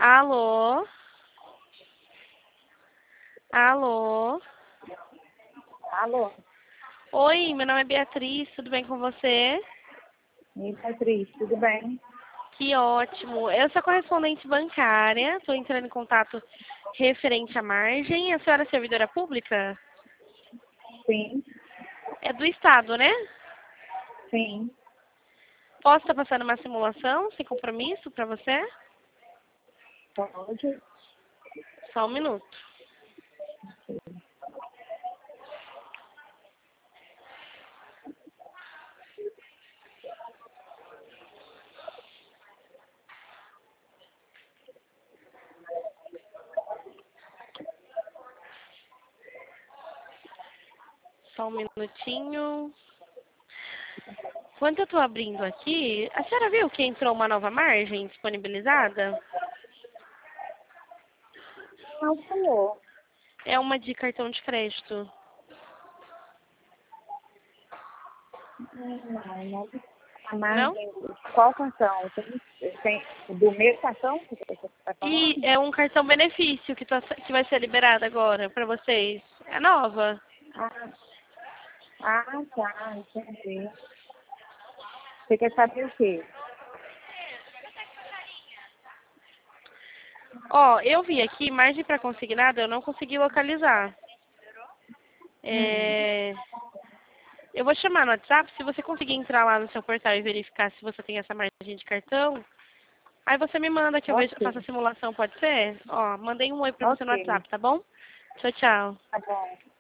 Alô? Alô? Alô? Oi, meu nome é Beatriz, tudo bem com você? E Beatriz, tudo bem? Que ótimo. Eu sou correspondente bancária, estou entrando em contato referente à margem. A senhora é servidora pública? Sim, É do Estado, né? sim. Posso estar passando uma simulação sem compromisso para você? Pode. Só um minuto. Só um minutinho. Enquanto eu estou abrindo aqui, a senhora viu que entrou uma nova margem disponibilizada? Não falou. É uma de cartão de crédito. Não. A Não? margem, qual cartão? Tem do meu cartão que você está E falando? é um cartão benefício que vai ser liberado agora para vocês. É nova. Ah, tá, entendi. Você quer saber o quê? Ó, eu vi aqui, margem para consignado, eu não consegui localizar. Hum, É, eu vou chamar no WhatsApp, se você conseguir entrar lá no seu portal e verificar se você tem essa margem de cartão, aí você me manda que eu vejo, faço a ok, simulação, pode ser? Ó, mandei um oi para você no ok. WhatsApp, tá bom? Tchau, tchau. Tá bom.